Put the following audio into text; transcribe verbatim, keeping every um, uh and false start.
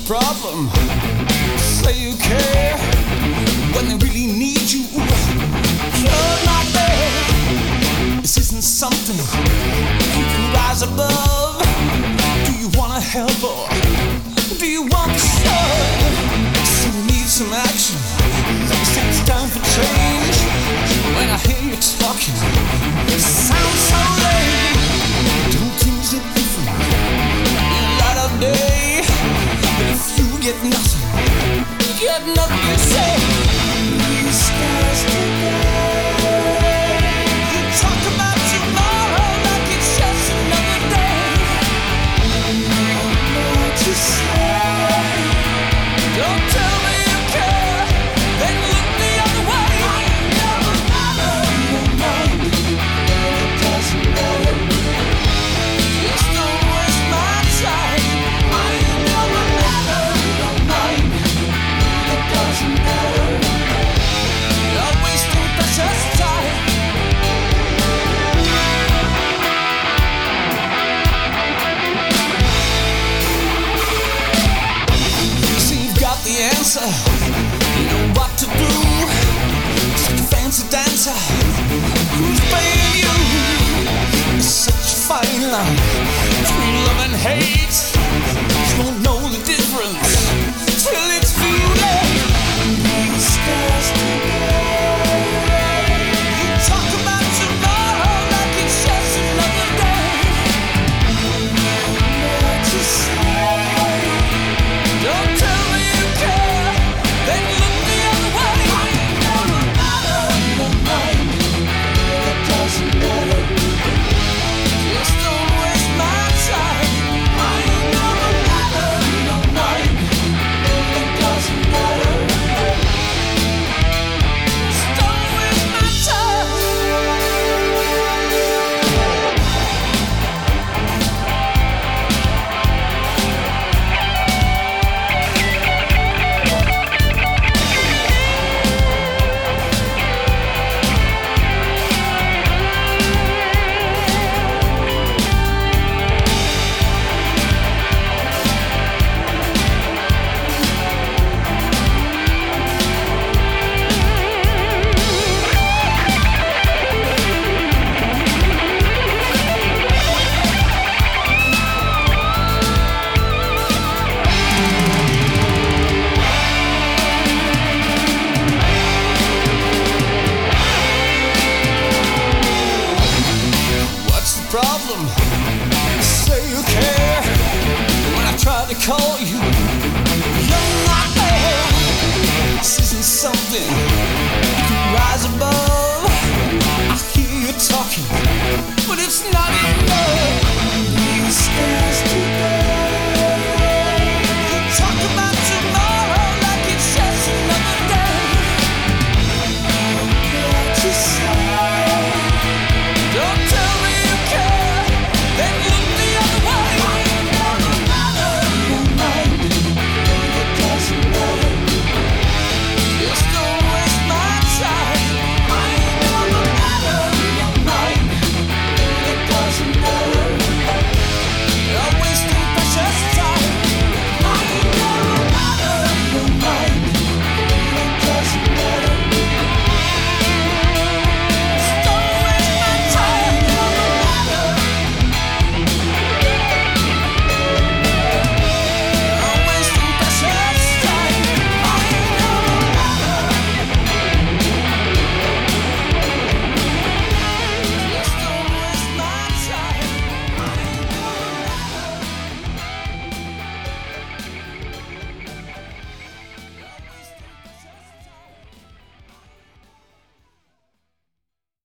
problem? Say you care when they really need you. You're not there. This isn't something you can rise above. Do you wanna help or do you want the shove? So you need some action. It's time for change. When I hear you talking, it sounds so lame. Don't things look different in the light of day? But if you get nothing, you get nothing to say. These stars today. You talk about tomorrow like it's just another day. No more to say. Don't tell me you care, then look the other way. I never matter, no mind. It doesn't matter. Just don't waste my time. I never matter, no mind. It doesn't matter. You're wasting precious time. See, you've got the answer. You know what to do. Such a fancy dancer. Who's paying you? It's such a fine line between love and hate. You won't know the difference till it's too late. These stars today. You talk about tomorrow like it's just another day. No more to say. Don't tell me you care, then look the other way. I never matter, no mind. It doesn't matter. Just don't waste my time. I never matter, no mind. It doesn't matter. Just don't waste my time. What's the problem? Say you care. When I try to call you, you're not there. This isn't something you can rise above. I hear you talking, but it's not enough.